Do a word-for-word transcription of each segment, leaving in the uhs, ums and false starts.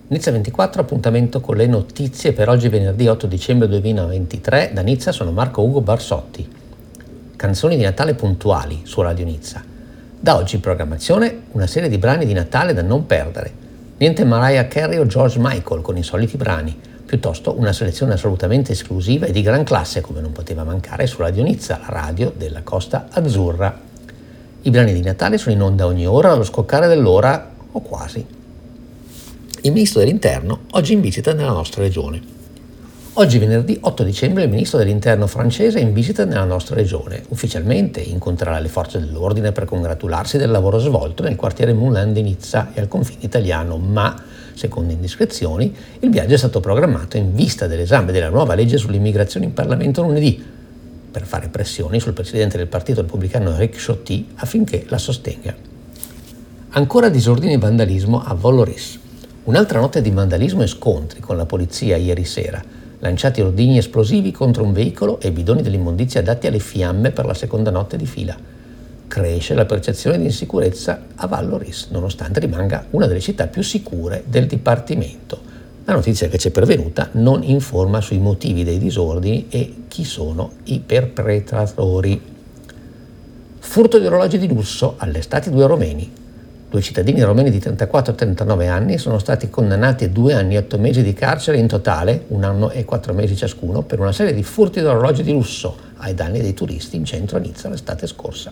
Nizza ventiquattro, appuntamento con le notizie per oggi venerdì otto dicembre duemilaventitré. Da Nizza sono Marco Ugo Barsotti. Canzoni di Natale puntuali su Radio Nizza. Da oggi in programmazione una serie di brani di Natale da non perdere. Niente Mariah Carey o George Michael con i soliti brani, piuttosto una selezione assolutamente esclusiva e di gran classe, come non poteva mancare su Radio Nizza, la radio della Costa Azzurra. I brani di Natale sono in onda ogni ora allo scoccare dell'ora, o quasi. Il ministro dell'Interno oggi in visita nella nostra regione. Oggi venerdì otto dicembre il ministro dell'Interno francese è in visita nella nostra regione. Ufficialmente incontrerà le forze dell'ordine per congratularsi del lavoro svolto nel quartiere Moulin di Nizza e al confine italiano, ma, secondo indiscrezioni, il viaggio è stato programmato in vista dell'esame della nuova legge sull'immigrazione in Parlamento lunedì, per fare pressioni sul presidente del partito repubblicano Éric Ciotti affinché la sostenga. Ancora disordine e vandalismo a Vallauris. Un'altra notte di vandalismo e scontri con la polizia ieri sera, lanciati ordigni esplosivi contro un veicolo e bidoni dell'immondizia dati alle fiamme per la seconda notte di fila. Cresce la percezione di insicurezza a Vallauris, nonostante rimanga una delle città più sicure del dipartimento. La notizia che ci è pervenuta non informa sui motivi dei disordini e chi sono i perpetratori. Furto di orologi di lusso, allestati due romeni. Due cittadini romeni di trentaquattro e trentanove anni sono stati condannati a due anni e otto mesi di carcere in totale, un anno e quattro mesi ciascuno, per una serie di furti di orologi di lusso ai danni dei turisti in centro a Nizza l'estate scorsa.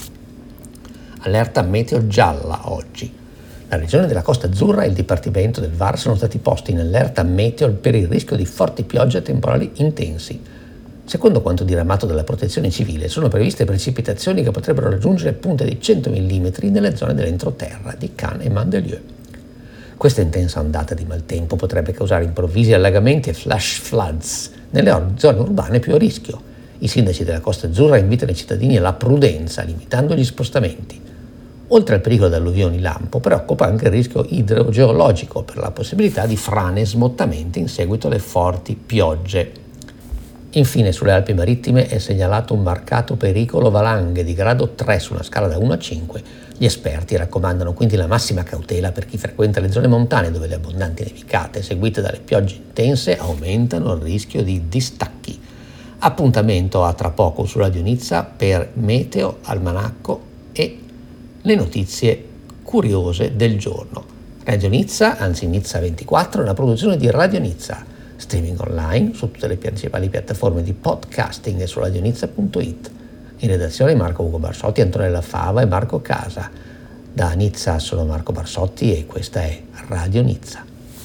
Allerta meteo gialla oggi. La regione della Costa Azzurra e il Dipartimento del V A R sono stati posti in allerta meteo per il rischio di forti piogge e temporali intensi. Secondo quanto diramato dalla Protezione Civile, sono previste precipitazioni che potrebbero raggiungere punte di cento millimetri nelle zone dell'entroterra di Cannes e Mandelieu. Questa intensa ondata di maltempo potrebbe causare improvvisi allagamenti e flash floods nelle zone urbane più a rischio. I sindaci della Costa Azzurra invitano i cittadini alla prudenza, limitando gli spostamenti. Oltre al pericolo di alluvioni lampo, preoccupa anche il rischio idrogeologico per la possibilità di frane e smottamenti in seguito alle forti piogge. Infine, sulle Alpi Marittime è segnalato un marcato pericolo valanghe di grado tre su una scala da uno a cinque. Gli esperti raccomandano quindi la massima cautela per chi frequenta le zone montane dove le abbondanti nevicate seguite dalle piogge intense aumentano il rischio di distacchi. Appuntamento a tra poco su Radio Nizza per Meteo, Almanacco e le notizie curiose del giorno. Radio Nizza, anzi Nizza ventiquattro, è una produzione di Radio Nizza. Streaming online su tutte le principali piattaforme di podcasting e su radionizza punto it. In redazione Marco Ugo Barsotti, Antonella Fava e Marco Casa. Da Nizza sono Marco Barsotti e questa è Radio Nizza.